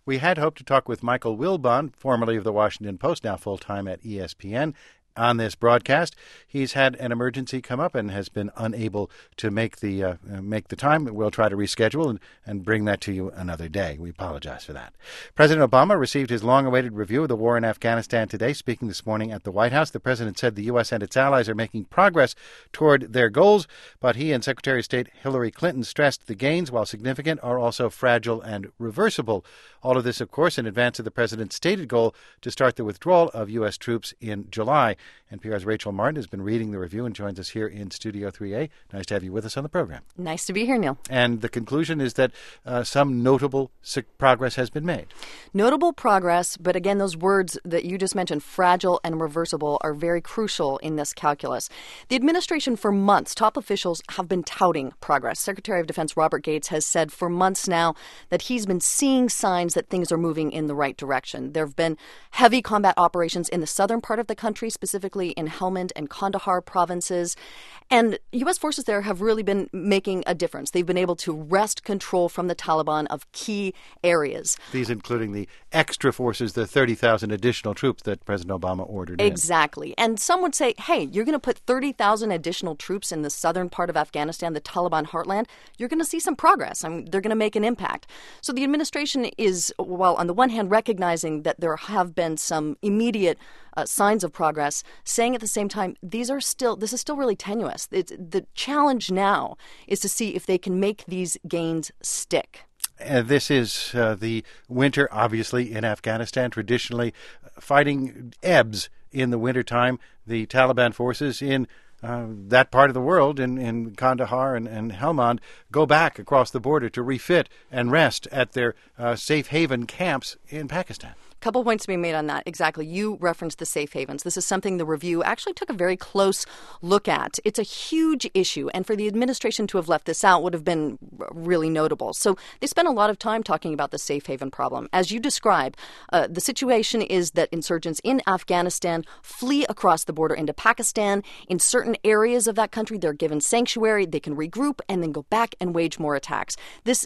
We had hoped to talk with Michael Wilbon, formerly of the Washington Post, now full-time at ESPN, on this broadcast. He's had an emergency come up and has been unable to make the time. We'll try to reschedule and bring that to you another day. We apologize for that. President Obama received his long-awaited review of the war in Afghanistan today. Speaking this morning at the White House, the president said the U.S. and its allies are making progress toward their goals, but he and Secretary of State Hillary Clinton stressed the gains, while significant, are also fragile and reversible. All of this, of course, in advance of the president's stated goal to start the withdrawal of U.S. troops in July. NPR's Rachel Martin has been reading the review and joins us here in Studio 3A. Nice to have you with us on the program. Nice to be here, Neil. And the conclusion is that some notable progress has been made. Notable progress, but again, those words that you just mentioned, fragile and reversible, are very crucial in this calculus. The administration for months, top officials have been touting progress. Secretary of Defense Robert Gates has said for months now that he's been seeing signs that things are moving in the right direction. There have been heavy combat operations in the southern part of the country, specifically in Helmand and Kandahar provinces. And U.S. forces there have really been making a difference. They've been able to wrest control from the Taliban of key areas. These including the extra forces, the 30,000 additional troops that President Obama ordered in. Exactly. And some would say, hey, you're going to put 30,000 additional troops in the southern part of Afghanistan, the Taliban heartland. You're going to see some progress. I mean, they're going to make an impact. So the administration is, while on the one hand recognizing that there have been some immediate signs of progress, saying at the same time, this is still really tenuous. The challenge now is to see if they can make these gains stick. This is the winter, obviously, in Afghanistan. Traditionally, fighting ebbs in the wintertime. The Taliban forces in that part of the world, in Kandahar and Helmand, go back across the border to refit and rest at their safe haven camps in Pakistan. Couple points to be made on that. Exactly. You referenced the safe havens. This is something the review actually took a very close look at. It's a huge issue, and for the administration to have left this out would have been really notable. So they spent a lot of time talking about the safe haven problem. As you describe, the situation is that insurgents in Afghanistan flee across the border into Pakistan. In certain areas of that country, they're given sanctuary, they can regroup, and then go back and wage more attacks.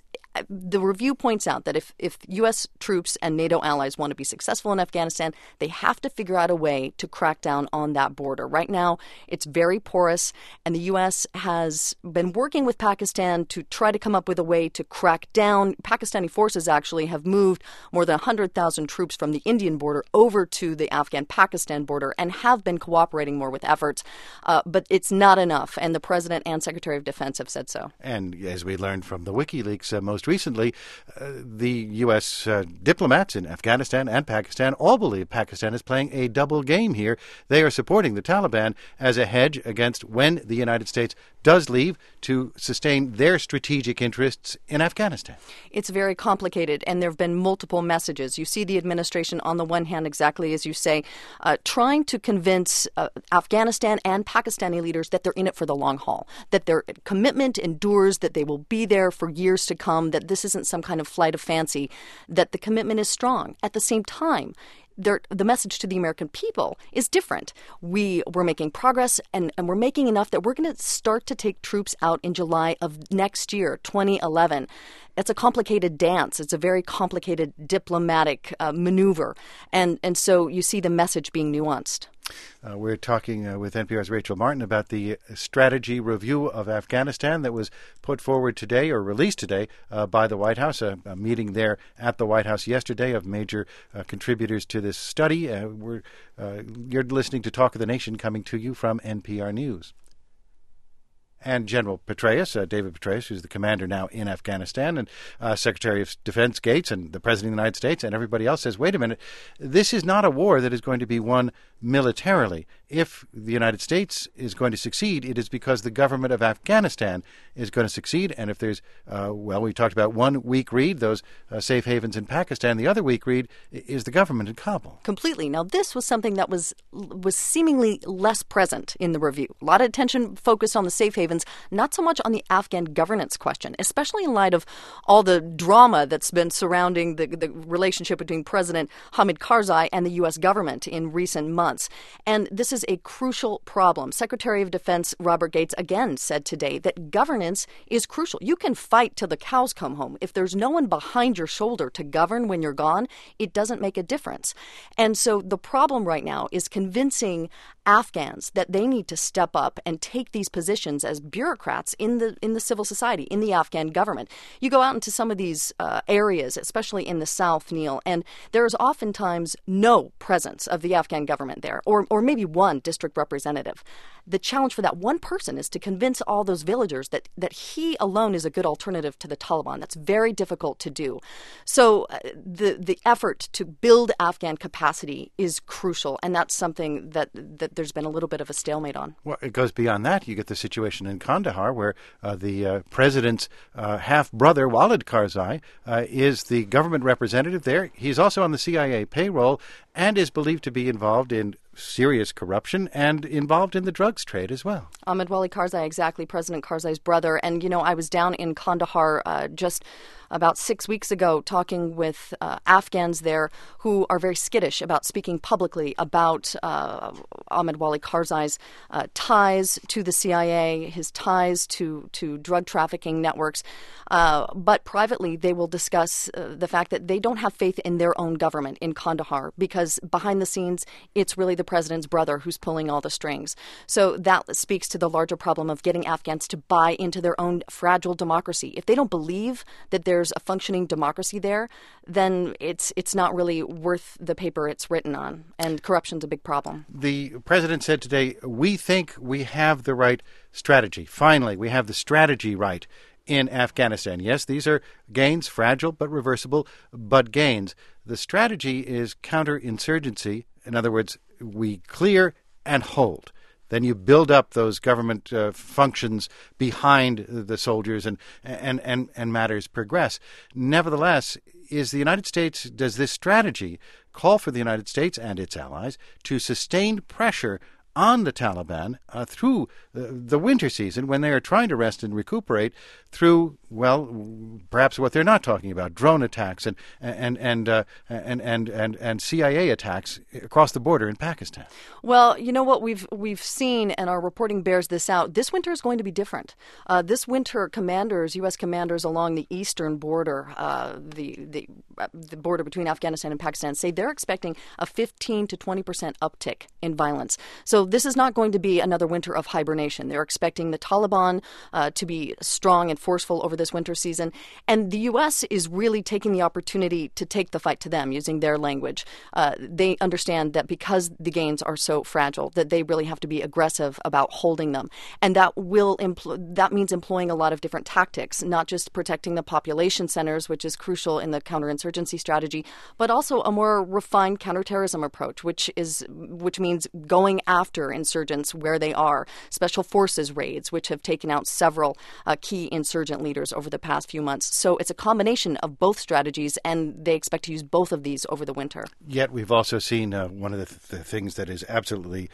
The review points out that if U.S. troops and NATO allies want to be successful in Afghanistan, they have to figure out a way to crack down on that border. Right now, it's very porous, and the U.S. has been working with Pakistan to try to come up with a way to crack down. Pakistani forces actually have moved more than 100,000 troops from the Indian border over to the Afghan-Pakistan border and have been cooperating more with efforts. But it's not enough, and the President and Secretary of Defense have said so. And as we learned from the WikiLeaks most recently, the U.S. Diplomats in Afghanistan and Pakistan all believe Pakistan is playing a double game here. They are supporting the Taliban as a hedge against when the United States does leave to sustain their strategic interests in Afghanistan. It's very complicated, and there have been multiple messages. You see the administration, on the one hand, exactly as you say, trying to convince Afghanistan and Pakistani leaders that they're in it for the long haul, that their commitment endures, that they will be there for years to come, that this isn't some kind of flight of fancy, that the commitment is strong. At the same time, the message to the American people is different. We're making progress, and we're making enough that we're going to start to take troops out in July of next year, 2011. It's a complicated dance. It's a very complicated diplomatic maneuver. And so you see the message being nuanced. We're talking with NPR's Rachel Martin about the strategy review of Afghanistan that was put forward today or released today by the White House, a meeting there at the White House yesterday of major contributors to this study. You're listening to Talk of the Nation, coming to you from NPR News. And General Petraeus, David Petraeus, who's the commander now in Afghanistan, and Secretary of Defense Gates and the President of the United States and everybody else says, wait a minute, this is not a war that is going to be won militarily. If the United States is going to succeed, it is because the government of Afghanistan is going to succeed. And if there's, we talked about one weak read, those safe havens in Pakistan. The other weak read is the government in Kabul. Completely. Now, this was something that was seemingly less present in the review. A lot of attention focused on the safe havens, not so much on the Afghan governance question, especially in light of all the drama that's been surrounding the relationship between President Hamid Karzai and the U.S. government in recent months. months. And this is a crucial problem. Secretary of Defense Robert Gates again said today that governance is crucial. You can fight till the cows come home. If there's no one behind your shoulder to govern when you're gone, it doesn't make a difference. And so the problem right now is convincing Afghans that they need to step up and take these positions as bureaucrats in the civil society, in the Afghan government. You go out into some of these areas, especially in the south, Neil, and there is oftentimes no presence of the Afghan government there, or maybe one district representative. The challenge for that one person is to convince all those villagers that he alone is a good alternative to the Taliban. That's very difficult to do. So the effort to build Afghan capacity is crucial, and that's something that there's been a little bit of a stalemate on. Well, it goes beyond that. You get the situation in Kandahar where the president's half-brother, Walid Karzai, is the government representative there. He's also on the CIA payroll and is believed to be involved in serious corruption and involved in the drugs trade as well. Ahmed Wali Karzai, exactly, President Karzai's brother. And, I was down in Kandahar just about 6 weeks ago talking with Afghans there who are very skittish about speaking publicly about Ahmed Wali Karzai's ties to the CIA, his ties to drug trafficking networks. But privately, they will discuss the fact that they don't have faith in their own government in Kandahar because behind the scenes, it's really the president's brother who's pulling all the strings. So that speaks to the larger problem of getting Afghans to buy into their own fragile democracy. If they don't believe that there's a functioning democracy there, then it's not really worth the paper it's written on. And corruption's a big problem. The president said today, we think we have the right strategy. Finally, we have the strategy right in Afghanistan. Yes, these are gains, fragile but reversible, but gains. The strategy is counterinsurgency. In other words, we clear and hold. Then you build up those government functions behind the soldiers and matters progress. Nevertheless, does this strategy call for the United States and its allies to sustain pressure on the Taliban through the winter season when they are trying to rest and recuperate through, perhaps what they're not talking about, drone attacks and CIA attacks across the border in Pakistan? Well, you know what we've seen, and our reporting bears this out. This winter is going to be different. This winter, U.S. commanders along the eastern border, the border between Afghanistan and Pakistan, say they're expecting a 15 to 20% uptick in violence. So this is not going to be another winter of hibernation. They're expecting the Taliban to be strong and forceful over this winter season. And the U.S. is really taking the opportunity to take the fight to them, using their language. They understand that because the gains are so fragile, that they really have to be aggressive about holding them. And that means employing a lot of different tactics, not just protecting the population centers, which is crucial in the counterinsurgency strategy, but also a more refined counterterrorism approach, which means going after insurgents where they are. Special forces raids, which have taken out several key insurgent leaders over the past few months. So it's a combination of both strategies, and they expect to use both of these over the winter. Yet we've also seen one of the things that is absolutely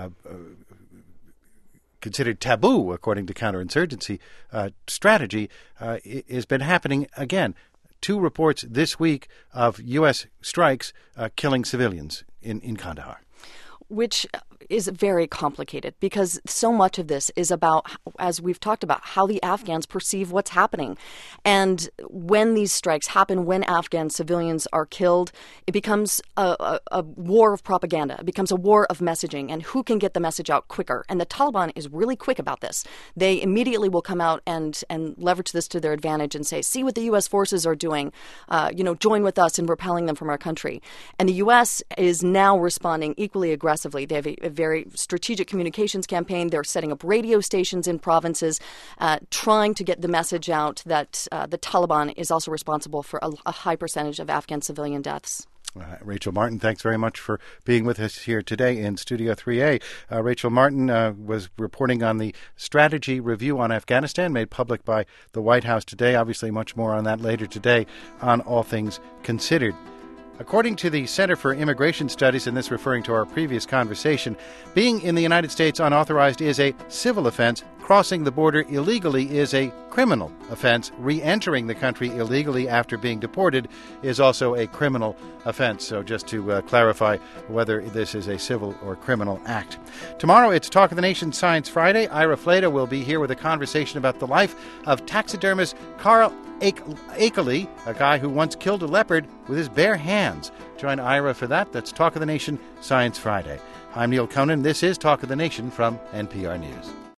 considered taboo, according to counterinsurgency strategy, has been happening again. 2 reports this week of U.S. strikes killing civilians in Kandahar. Which is very complicated because so much of this is about, as we've talked about, how the Afghans perceive what's happening. And when these strikes happen, when Afghan civilians are killed, it becomes a war of propaganda. It becomes a war of messaging and who can get the message out quicker. And the Taliban is really quick about this. They immediately will come out and leverage this to their advantage and say, see what the U.S. forces are doing, join with us in repelling them from our country. And the U.S. is now responding equally aggressively. They have a very strategic communications campaign. They're setting up radio stations in provinces, trying to get the message out that the Taliban is also responsible for a high percentage of Afghan civilian deaths. Rachel Martin, thanks very much for being with us here today in Studio 3A. Rachel Martin was reporting on the strategy review on Afghanistan made public by the White House today. Obviously, much more on that later today on All Things Considered. According to the Center for Immigration Studies, and this referring to our previous conversation, being in the United States unauthorized is a civil offense crossing the border illegally is a criminal offense. Re-entering the country illegally after being deported is also a criminal offense. So just to clarify whether this is a civil or criminal act. Tomorrow, it's Talk of the Nation Science Friday. Ira Flatow will be here with a conversation about the life of taxidermist Carl Akeley, a guy who once killed a leopard with his bare hands. Join Ira for that. That's Talk of the Nation Science Friday. I'm Neil Conan. This is Talk of the Nation from NPR News.